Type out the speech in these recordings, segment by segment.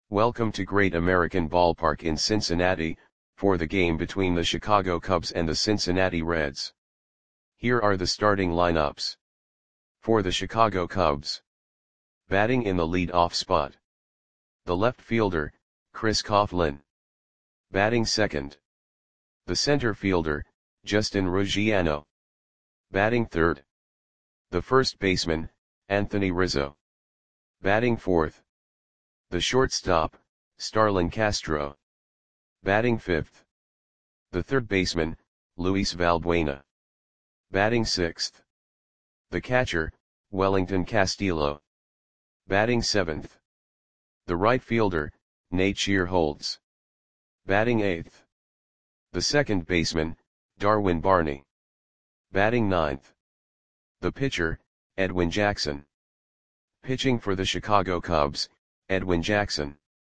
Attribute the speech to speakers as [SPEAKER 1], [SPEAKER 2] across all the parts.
[SPEAKER 1] Welcome to Great American Ballpark in Cincinnati, for the game between the Chicago Cubs and the Cincinnati Reds. Here are the starting lineups. For the Chicago Cubs. Batting in the lead-off spot. The left fielder, Chris Coghlan. Batting second. The center fielder, Justin Ruggiano. Batting third. The first baseman, Anthony Rizzo. Batting fourth. The shortstop, Starlin Castro. Batting fifth. The third baseman, Luis Valbuena. Batting sixth. The catcher, Wellington Castillo. Batting seventh. The right fielder, Nate Shearholtz. Batting eighth. The second baseman, Darwin Barney. Batting ninth. The pitcher, Edwin Jackson. Pitching for the Chicago Cubs, Edwin Jackson.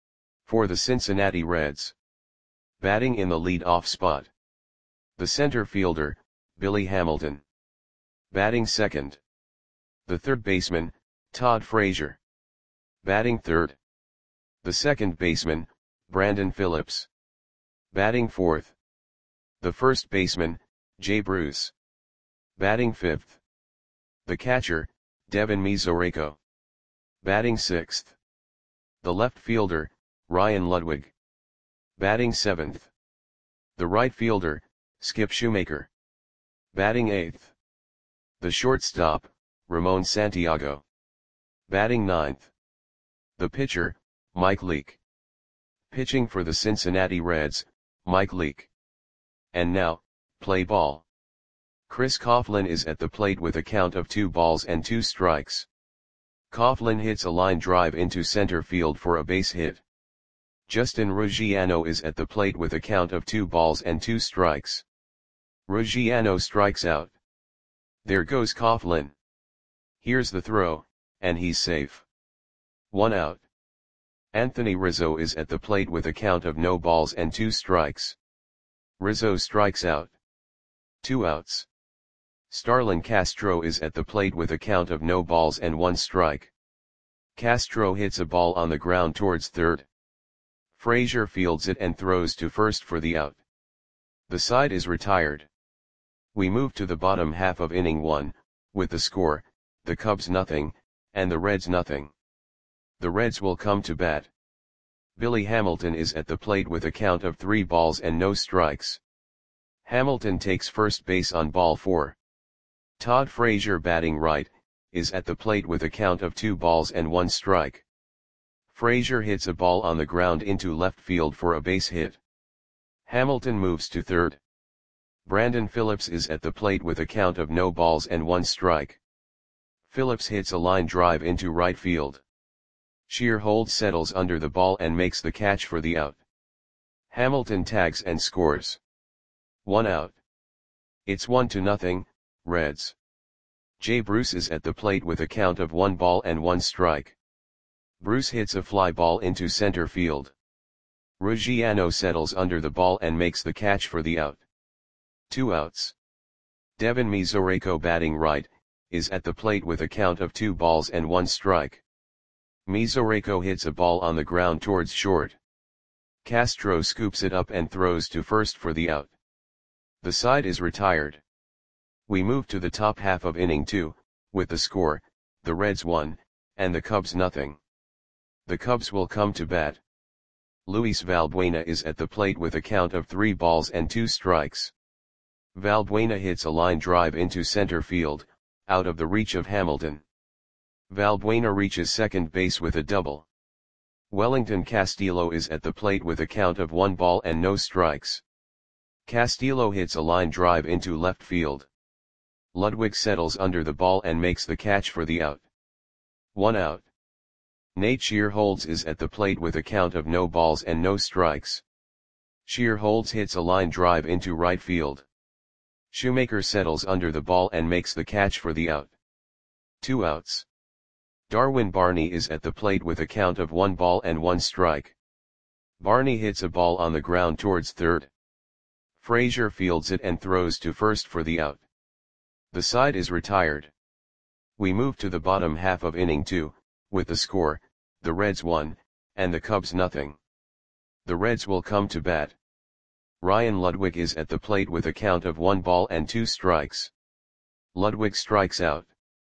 [SPEAKER 1] For the Cincinnati Reds. Batting in the lead-off spot. The center fielder, Billy Hamilton. Batting second. The third baseman, Todd Frazier. Batting third. The second baseman, Brandon Phillips. Batting fourth. The first baseman, Jay Bruce. Batting fifth. The catcher, Devin Mesoraco. Batting sixth. The left fielder, Ryan Ludwig. Batting seventh. The right fielder, Skip Shoemaker. Batting eighth. The shortstop, Ramon Santiago. Batting ninth. The pitcher, Mike Leake. Pitching for the Cincinnati Reds, Mike Leake. And now, play ball. Chris Coghlan is at the plate with a count of 2 balls and 2 strikes. Coghlan hits a line drive into center field for a base hit. Justin Ruggiano is at the plate with a count of 2 balls and 2 strikes. Ruggiano strikes out. There goes Coghlan. Here's the throw, and he's safe. 1 out. Anthony Rizzo is at the plate with a count of no balls and 2 strikes. Rizzo strikes out. 2 outs. Starlin Castro is at the plate with a count of no balls and 1 strike. Castro hits a ball on the ground towards third. Frazier fields it and throws to first for the out. The side is retired. We move to the bottom half of inning 1, with the score, the Cubs nothing, and the Reds nothing. The Reds will come to bat. Billy Hamilton is at the plate with a count of 3 balls and no strikes. Hamilton takes first base on ball 4. Todd Frazier, batting right, is at the plate with a count of 2 balls and 1 strike. Frazier hits a ball on the ground into left field for a base hit. Hamilton moves to third. Brandon Phillips is at the plate with a count of no balls and 1 strike. Phillips hits a line drive into right field. Shearholtz settles under the ball and makes the catch for the out. Hamilton tags and scores. 1 out. It's 1-0, Reds. Jay Bruce is at the plate with a count of 1 ball and 1 strike. Bruce hits a fly ball into center field. Ruggiano settles under the ball and makes the catch for the out. 2 outs. Devin Mesoraco, batting right, is at the plate with a count of 2 balls and 1 strike. Mesoraco hits a ball on the ground towards short. Castro scoops it up and throws to first for the out. The side is retired. We move to the top half of inning 2, with the score, the Reds 1, and the Cubs nothing. The Cubs will come to bat. Luis Valbuena is at the plate with a count of 3 balls and 2 strikes. Valbuena hits a line drive into center field, out of the reach of Hamilton. Valbuena reaches second base with a double. Wellington Castillo is at the plate with a count of 1 ball and no strikes. Castillo hits a line drive into left field. Ludwig settles under the ball and makes the catch for the out. 1 out. Nate Shearholtz is at the plate with a count of no balls and no strikes. Shearholtz hits a line drive into right field. Shoemaker settles under the ball and makes the catch for the out. 2 outs. Darwin Barney is at the plate with a count of 1 ball and 1 strike. Barney hits a ball on the ground towards third. Frazier fields it and throws to first for the out. The side is retired. We move to the bottom half of inning 2, with the score, the Reds 1, and the Cubs nothing. The Reds will come to bat. Ryan Ludwig is at the plate with a count of 1 ball and 2 strikes. Ludwig strikes out.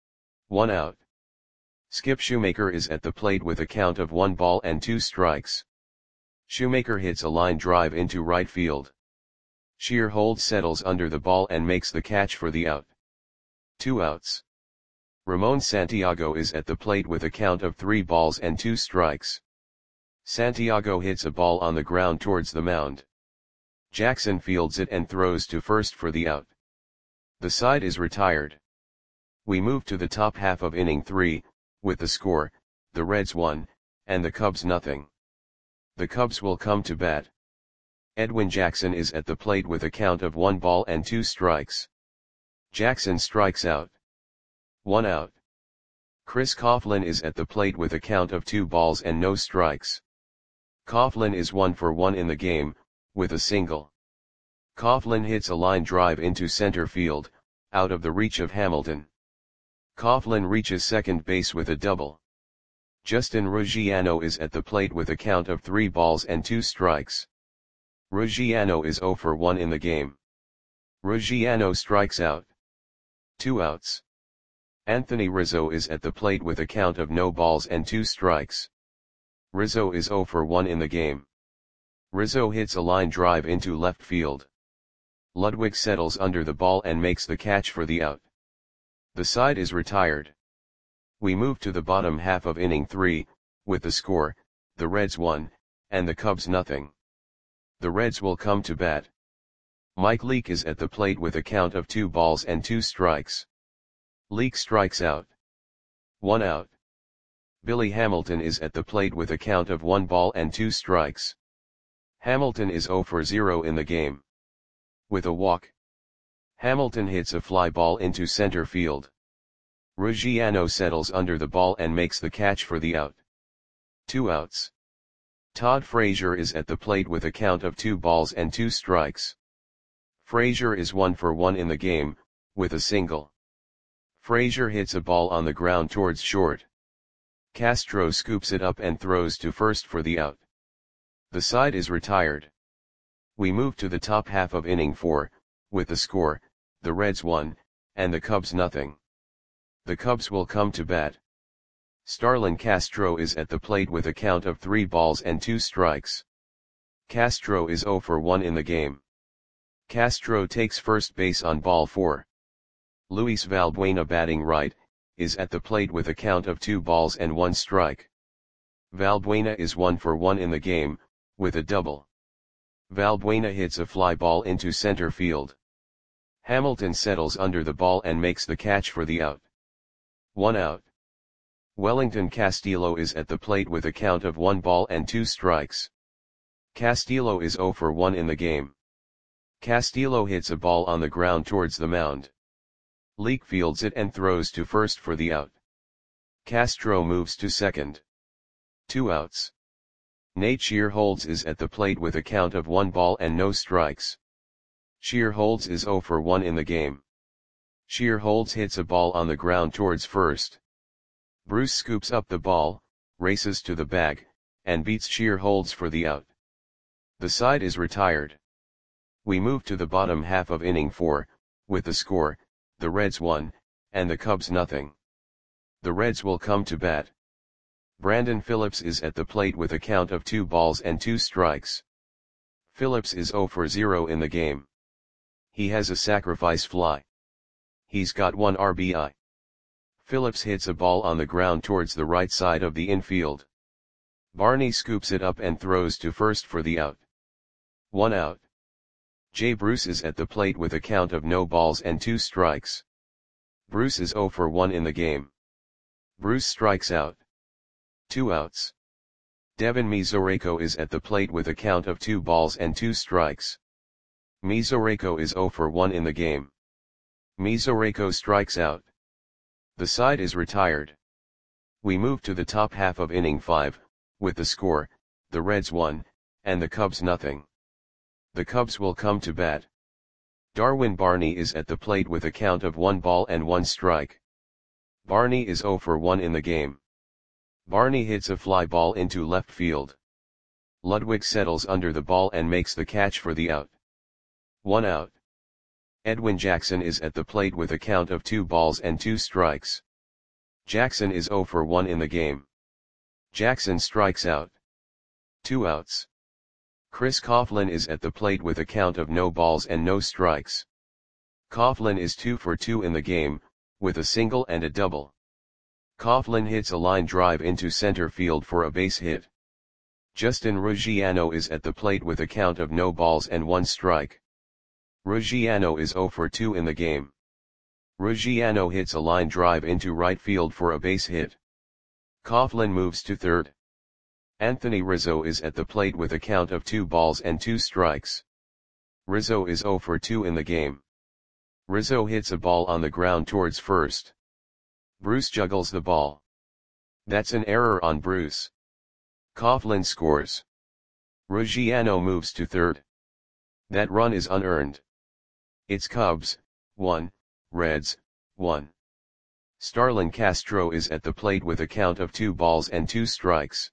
[SPEAKER 1] 1 out. Skip Shoemaker is at the plate with a count of 1 ball and 2 strikes. Shoemaker hits a line drive into right field. Shearholtz settles under the ball and makes the catch for the out. 2 outs. Ramon Santiago is at the plate with a count of 3 balls and 2 strikes. Santiago hits a ball on the ground towards the mound. Jackson fields it and throws to first for the out. The side is retired. We move to the top half of inning 3, with the score, the Reds 1, and the Cubs nothing. The Cubs will come to bat. Edwin Jackson is at the plate with a count of 1 ball and 2 strikes. Jackson strikes out. 1 out. Chris Coughlin is at the plate with a count of 2 balls and no strikes. Coughlin is 1 for 1 in the game, with a single. Coughlin hits a line drive into center field, out of the reach of Hamilton. Coughlin reaches second base with a double. Justin Ruggiano is at the plate with a count of 3 balls and 2 strikes. Ruggiano is 0 for 1 in the game. Ruggiano strikes out. 2 outs. Anthony Rizzo is at the plate with a count of no balls and 2 strikes. Rizzo is 0 for 1 in the game. Rizzo hits a line drive into left field. Ludwig settles under the ball and makes the catch for the out. The side is retired. We move to the bottom half of inning 3, with the score, the Reds 1, and the Cubs nothing. The Reds will come to bat. Mike Leake is at the plate with a count of 2 balls and 2 strikes. Leake strikes out. 1 out. Billy Hamilton is at the plate with a count of 1 ball and 2 strikes. Hamilton is 0 for 0 in the game. With a walk. Hamilton hits a fly ball into center field. Ruggiano settles under the ball and makes the catch for the out. 2 outs. Todd Frazier is at the plate with a count of 2 balls and 2 strikes. Frazier is 1 for 1 in the game, with a single. Frazier hits a ball on the ground towards short. Castro scoops it up and throws to first for the out. The side is retired. We move to the top half of inning 4, with the score, the Reds 1, and the Cubs nothing. The Cubs will come to bat. Starlin Castro is at the plate with a count of 3 balls and 2 strikes. Castro is 0 for 1 in the game. Castro takes first base on ball 4. Luis Valbuena, batting right, is at the plate with a count of 2 balls and 1 strike. Valbuena is 1 for 1 in the game, with a double. Valbuena hits a fly ball into center field. Hamilton settles under the ball and makes the catch for the out. 1 out. Wellington Castillo is at the plate with a count of 1 ball and 2 strikes. Castillo is 0 for 1 in the game. Castillo hits a ball on the ground towards the mound. Leake fields it and throws to first for the out. Castro moves to second. 2 outs. Nate Shearholtz is at the plate with a count of 1 ball and no strikes. Shearholtz is 0 for 1 in the game. Shearholtz hits a ball on the ground towards first. Bruce scoops up the ball, races to the bag, and beats Shearholtz for the out. The side is retired. We move to the bottom half of inning 4, with the score, the Reds 1, and the Cubs nothing. The Reds will come to bat. Brandon Phillips is at the plate with a count of 2 balls and 2 strikes. Phillips is 0 for 0 in the game. He has a sacrifice fly. He's got 1 RBI. Phillips hits a ball on the ground towards the right side of the infield. Barney scoops it up and throws to first for the out. 1 out. Jay Bruce is at the plate with a count of no balls and 2 strikes. Bruce is 0 for 1 in the game. Bruce strikes out. 2 outs. Devin Mesoraco is at the plate with a count of 2 balls and 2 strikes. Mesoraco is 0 for 1 in the game. Mesoraco strikes out. The side is retired. We move to the top half of inning 5, with the score, the Reds 1, and the Cubs nothing. The Cubs will come to bat. Darwin Barney is at the plate with a count of 1 ball and 1 strike. Barney is 0 for 1 in the game. Barney hits a fly ball into left field. Ludwig settles under the ball and makes the catch for the out. 1 out. Edwin Jackson is at the plate with a count of 2 balls and 2 strikes. Jackson is 0 for 1 in the game. Jackson strikes out. 2 outs. Chris Coughlin is at the plate with a count of no balls and no strikes. Coughlin is 2 for 2 in the game, with a single and a double. Coughlin hits a line drive into center field for a base hit. Justin Ruggiano is at the plate with a count of no balls and 1 strike. Ruggiano is 0 for 2 in the game. Ruggiano hits a line drive into right field for a base hit. Coughlin moves to third. Anthony Rizzo is at the plate with a count of 2 balls and 2 strikes. Rizzo is 0 for 2 in the game. Rizzo hits a ball on the ground towards first. Bruce juggles the ball. That's an error on Bruce. Coughlin scores. Ruggiano moves to third. That run is unearned. It's Cubs, 1, Reds, 1. Starlin Castro is at the plate with a count of 2 balls and 2 strikes.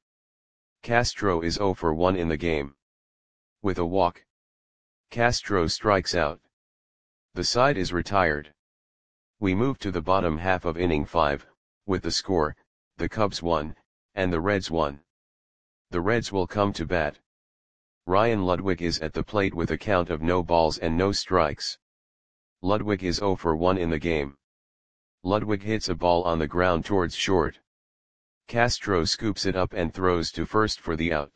[SPEAKER 1] Castro is 0 for 1 in the game. With a walk, Castro strikes out. The side is retired. We move to the bottom half of inning 5, with the score, the Cubs 1, and the Reds 1. The Reds will come to bat. Ryan Ludwig is at the plate with a count of no balls and no strikes. Ludwig is 0 for 1 in the game. Ludwig hits a ball on the ground towards short. Castro scoops it up and throws to first for the out.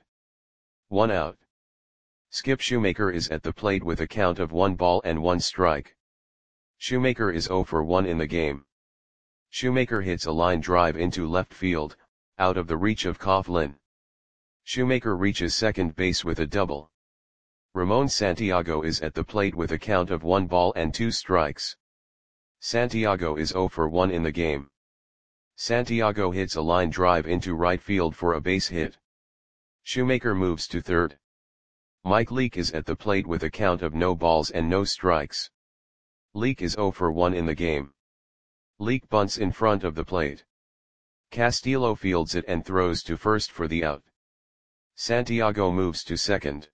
[SPEAKER 1] 1 out. Skip Shoemaker is at the plate with a count of 1 ball and 1 strike. Shoemaker is 0 for 1 in the game. Shoemaker hits a line drive into left field, out of the reach of Coughlin. Shoemaker reaches second base with a double. Ramon Santiago is at the plate with a count of 1 ball and 2 strikes. Santiago is 0 for 1 in the game. Santiago hits a line drive into right field for a base hit. Shoemaker moves to third. Mike Leake is at the plate with a count of no balls and no strikes. Leake is 0 for 1 in the game. Leake bunts in front of the plate. Castillo fields it and throws to first for the out. Santiago moves to second.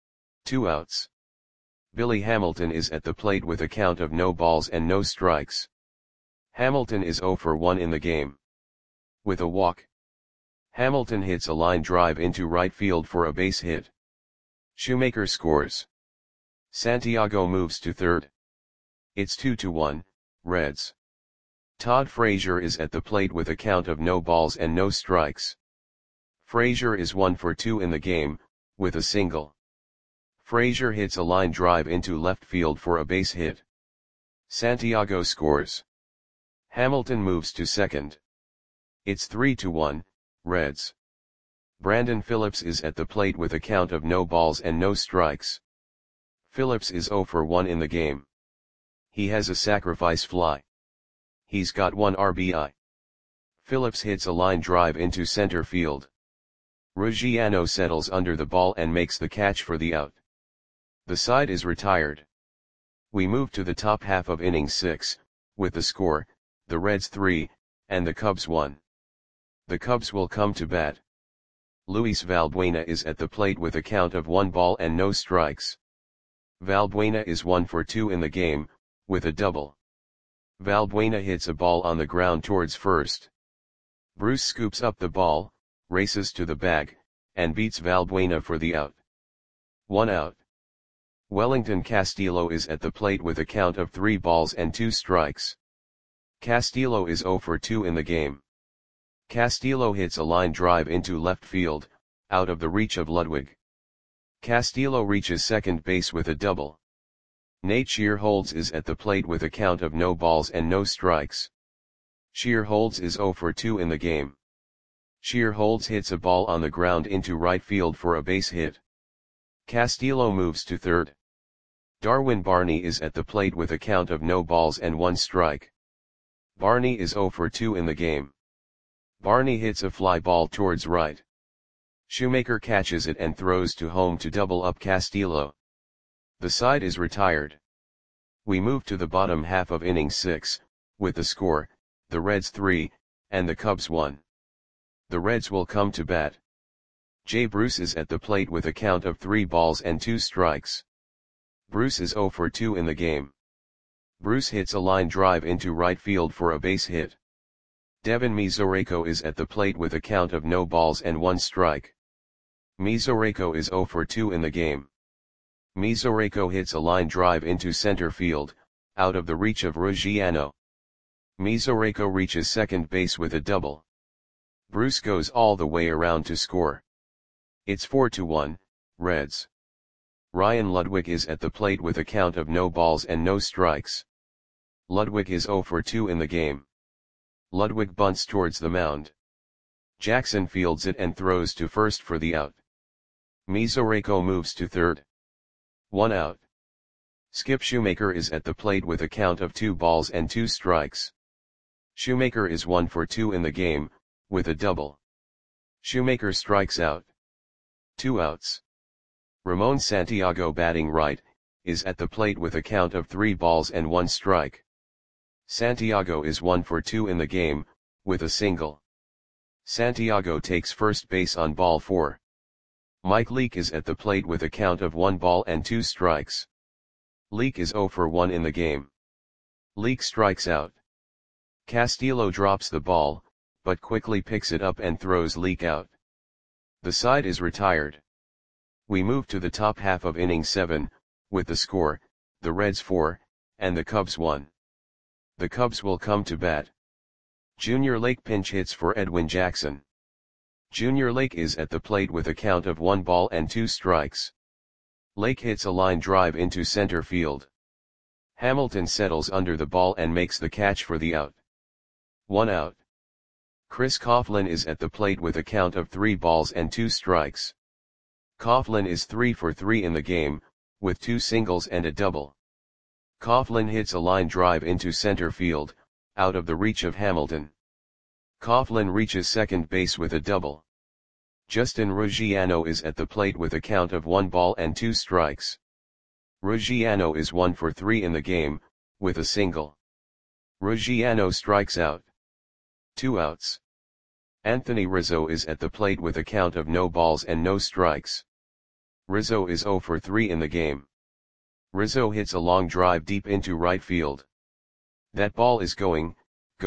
[SPEAKER 1] 2 outs. Billy Hamilton is at the plate with a count of no balls and no strikes. Hamilton is 0 for 1 in the game. With a walk, Hamilton hits a line drive into right field for a base hit. Shoemaker scores. Santiago moves to third. It's 2-1, Reds. Todd Frazier is at the plate with a count of no balls and no strikes. Frazier is 1 for 2 in the game, with a single. Frazier hits a line drive into left field for a base hit. Santiago scores. Hamilton moves to second. It's 3-1, Reds. Brandon Phillips is at the plate with a count of no balls and no strikes. Phillips is 0 for 1 in the game. He has a sacrifice fly. He's got 1 RBI. Phillips hits a line drive into center field. Ruggiano settles under the ball and makes the catch for the out. The side is retired. We move to the top half of inning 6, with the score, the Reds 3, and the Cubs 1. The Cubs will come to bat. Luis Valbuena is at the plate with a count of 1 ball and no strikes. Valbuena is 1 for 2 in the game, with a double. Valbuena hits a ball on the ground towards first. Bruce scoops up the ball, races to the bag, and beats Valbuena for the out. 1 out. Wellington Castillo is at the plate with a count of 3 balls and 2 strikes. Castillo is 0 for 2 in the game. Castillo hits a line drive into left field, out of the reach of Ludwig. Castillo reaches second base with a double. Nate Shearholtz is at the plate with a count of no balls and no strikes. Shearholtz is 0 for 2 in the game. Shearholtz hits a ball on the ground into right field for a base hit. Castillo moves to third. Darwin Barney is at the plate with a count of no balls and 1 strike. Barney is 0 for 2 in the game. Barney hits a fly ball towards right. Shoemaker catches it and throws to home to double up Castillo. The side is retired. We move to the bottom half of inning 6, with the score, the Reds 3, and the Cubs 1. The Reds will come to bat. Jay Bruce is at the plate with a count of 3 balls and 2 strikes. Bruce is 0 for 2 in the game. Bruce hits a line drive into right field for a base hit. Devin Mesoraco is at the plate with a count of no balls and 1 strike. Mesoraco is 0 for 2 in the game. Mesoraco hits a line drive into center field, out of the reach of Ruggiano. Mesoraco reaches second base with a double. Bruce goes all the way around to score. It's 4-1, Reds. Ryan Ludwig is at the plate with a count of no balls and no strikes. Ludwig is 0 for 2 in the game. Ludwig bunts towards the mound. Jackson fields it and throws to first for the out. Mesoraco moves to third. 1 out. Skip Shoemaker is at the plate with a count of 2 balls and 2 strikes. Shoemaker is 1 for 2 in the game, with a double. Shoemaker strikes out. 2 outs. Ramon Santiago, batting right, is at the plate with a count of 3 balls and 1 strike. Santiago is 1 for 2 in the game, with a single. Santiago takes first base on ball 4. Mike Leake is at the plate with a count of 1 ball and 2 strikes. Leake is 0 for 1 in the game. Leake strikes out. Castillo drops the ball, but quickly picks it up and throws Leake out. The side is retired. We move to the top half of inning 7, with the score, the Reds 4, and the Cubs 1. The Cubs will come to bat. Junior Lake pinch hits for Edwin Jackson. Junior Lake is at the plate with a count of 1 ball and 2 strikes. Lake hits a line drive into center field. Hamilton settles under the ball and makes the catch for the out. 1 out. Chris Coughlin is at the plate with a count of 3 balls and 2 strikes. Coughlin is 3 for 3 in the game, with 2 singles and a double. Coughlin hits a line drive into center field, out of the reach of Hamilton. Coughlin reaches second base with a double. Justin Ruggiano is at the plate with a count of 1 ball and 2 strikes. Ruggiano is 1 for 3 in the game, with a single. Ruggiano strikes out. 2 outs. Anthony Rizzo is at the plate with a count of no balls and no strikes. Rizzo is 0 for 3 in the game. Rizzo hits a long drive deep into right field. That ball is gone.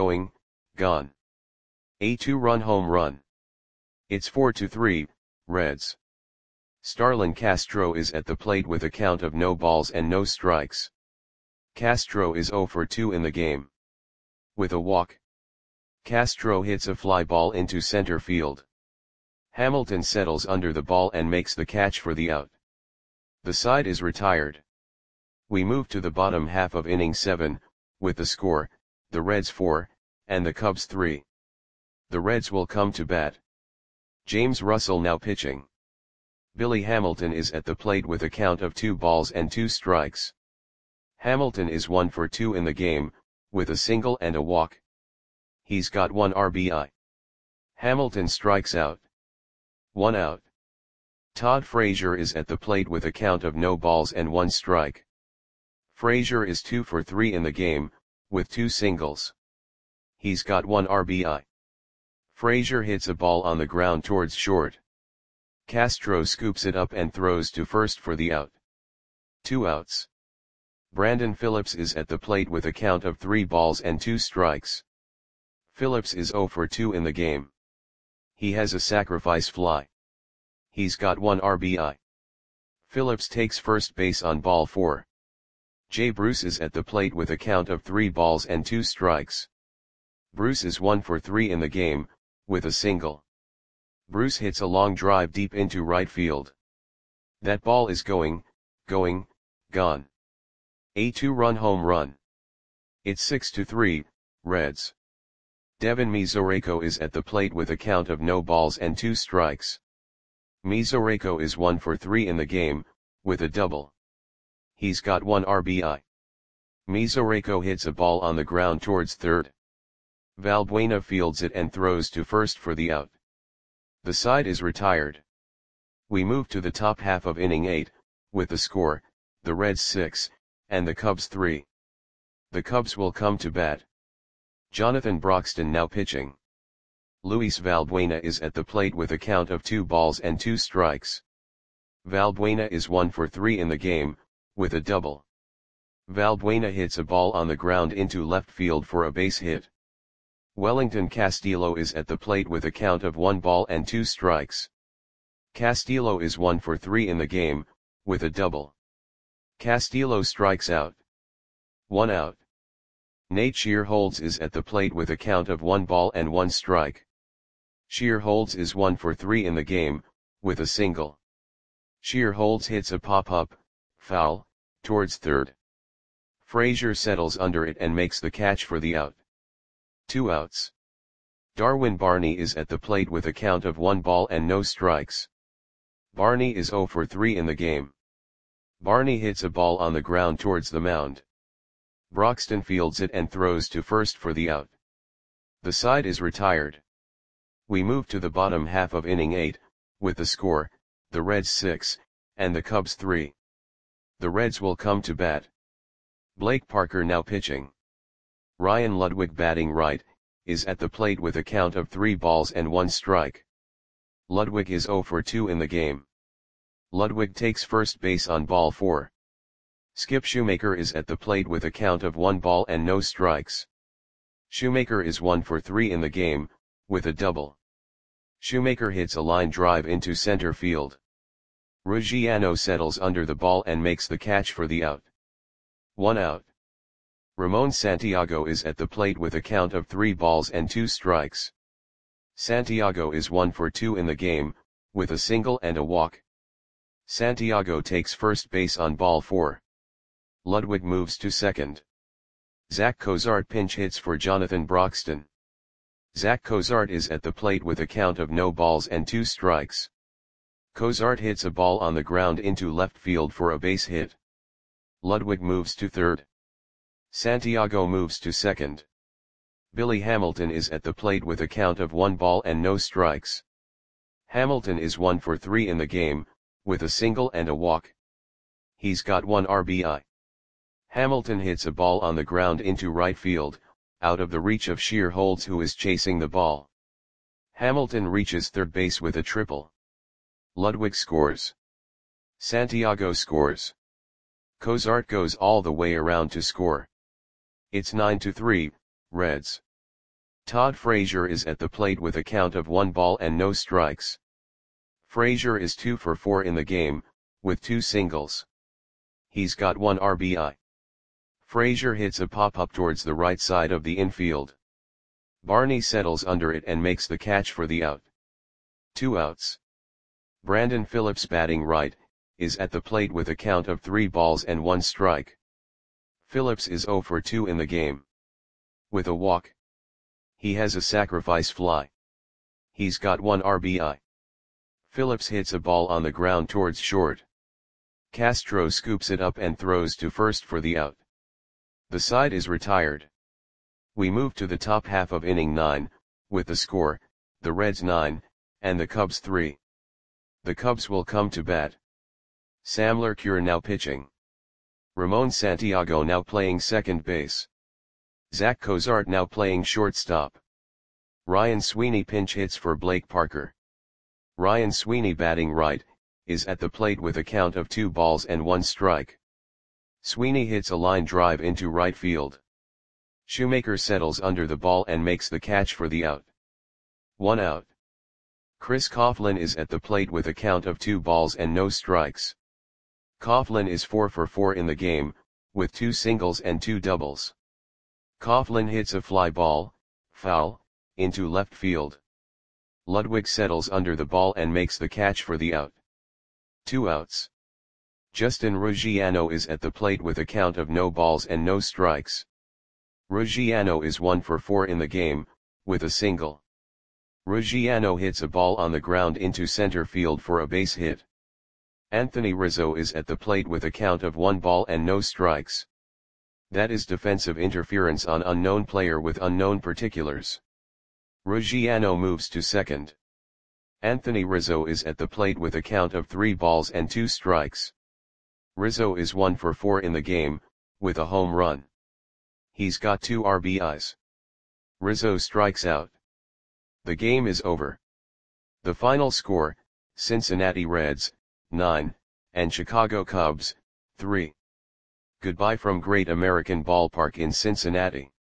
[SPEAKER 1] A 2-run home run. It's 4-3, Reds. Starlin Castro is at the plate with a count of no balls and no strikes. Castro is 0 for 2 in the game. With a walk. Castro hits a fly ball into center field. Hamilton settles under the ball and makes the catch for the out. The side is retired. We move to the bottom half of inning 7, with the score, the Reds 4, and the Cubs 3. The Reds will come to bat. James Russell now pitching. Billy Hamilton is at the plate with a count of 2 balls and 2 strikes. Hamilton is 1 for 2 in the game, with a single and a walk. He's got 1 RBI. Hamilton strikes out. 1 out. Todd Frazier is at the plate with a count of no balls and 1 strike. Frazier is 2 for 3 in the game, with 2 singles. He's got 1 RBI. Frazier hits a ball on the ground towards short. Castro scoops it up and throws to first for the out. 2 outs. Brandon Phillips is at the plate with a count of 3 balls and 2 strikes. Phillips is 0 for 2 in the game. He has a sacrifice fly. He's got 1 RBI. Phillips takes first base on ball 4. Jay Bruce is at the plate with a count of 3 balls and 2 strikes. Bruce is 1 for 3 in the game, with a single. Bruce hits a long drive deep into right field. That ball is gone. A 2-run home run. It's 6-3, Reds. Devin Mesoraco is at the plate with a count of no balls and 2 strikes. Mesoraco is 1 for 3 in the game, with a double. He's got 1 RBI. Mesoraco hits a ball on the ground towards third. Valbuena fields it and throws to first for the out. The side is retired. We move to the top half of inning 8, with the score, the Reds 6, and the Cubs 3. The Cubs will come to bat. Jonathan Broxton now pitching. Luis Valbuena is at the plate with a count of 2 balls and 2 strikes. Valbuena is 1 for 3 in the game, with a double. Valbuena hits a ball on the ground into left field for a base hit. Wellington Castillo is at the plate with a count of 1 ball and 2 strikes. Castillo is 1 for 3 in the game, with a double. Castillo strikes out. 1 out. Nate Shearholds is at the plate with a count of 1 ball and 1 strike. Shearholds is 1 for 3 in the game, with a single. Shearholds hits a pop-up, foul, towards third. Frazier settles under it and makes the catch for the out. 2 outs. Darwin Barney is at the plate with a count of 1 ball and no strikes. Barney is 0 for 3 in the game. Barney hits a ball on the ground towards the mound. Broxton fields it and throws to first for the out. The side is retired. We move to the bottom half of inning 8, with the score, the Reds 6, and the Cubs 3. The Reds will come to bat. Blake Parker now pitching. Ryan Ludwig batting right, is at the plate with a count of 3 balls and 1 strike. Ludwig is 0 for 2 in the game. Ludwig takes first base on ball 4. Skip Shoemaker is at the plate with a count of 1 ball and no strikes. Shoemaker is 1 for 3 in the game, with a double. Shoemaker hits a line drive into center field. Ruggiano settles under the ball and makes the catch for the out. 1 out. Ramon Santiago is at the plate with a count of 3 balls and 2 strikes. Santiago is 1 for 2 in the game, with a single and a walk. Santiago takes first base on ball 4. Ludwig moves to second. Zach Cozart pinch hits for Jonathan Broxton. Zach Cozart is at the plate with a count of no balls and 2 strikes. Cozart hits a ball on the ground into left field for a base hit. Ludwig moves to third. Santiago moves to second. Billy Hamilton is at the plate with a count of 1 ball and no strikes. Hamilton is 1 for 3 in the game, with a single and a walk. He's got 1 RBI. Hamilton hits a ball on the ground into right field, out of the reach of Shearholds who is chasing the ball. Hamilton reaches third base with a triple. Ludwig scores. Santiago scores. Cozart goes all the way around to score. It's 9-3, Reds. Todd Frazier is at the plate with a count of 1 ball and no strikes. Frazier is 2 for 4 in the game, with 2 singles. He's got 1 RBI. Frazier hits a pop-up towards the right side of the infield. Barney settles under it and makes the catch for the out. 2 outs. Brandon Phillips batting right, is at the plate with a count of 3 balls and 1 strike. Phillips is 0 for 2 in the game. With a walk. He has a sacrifice fly. He's got 1 RBI. Phillips hits a ball on the ground towards short. Castro scoops it up and throws to first for the out. The side is retired. We move to the top half of inning 9, with the score, the Reds 9, and the Cubs 3. The Cubs will come to bat. Sam Lercure now pitching. Ramon Santiago now playing second base. Zach Cozart now playing shortstop. Ryan Sweeney pinch hits for Blake Parker. Ryan Sweeney batting right, is at the plate with a count of 2 balls and 1 strike. Sweeney hits a line drive into right field. Shoemaker settles under the ball and makes the catch for the out. 1 out. Chris Coughlin is at the plate with a count of 2 balls and no strikes. Coughlin is 4 for 4 in the game, with 2 singles and 2 doubles. Coughlin hits a fly ball, foul, into left field. Ludwig settles under the ball and makes the catch for the out. 2 outs. Justin Ruggiano is at the plate with a count of no balls and no strikes. Ruggiano is 1 for 4 in the game, with a single. Ruggiano hits a ball on the ground into center field for a base hit. Anthony Rizzo is at the plate with a count of 1 ball and no strikes. That is defensive interference on unknown player with unknown particulars. Ruggiano moves to second. Anthony Rizzo is at the plate with a count of 3 balls and 2 strikes. Rizzo is 1 for 4 in the game, with a home run. He's got 2 RBIs. Rizzo strikes out. The game is over. The final score, Cincinnati Reds, 9, and Chicago Cubs, 3. Goodbye from Great American Ballpark in Cincinnati.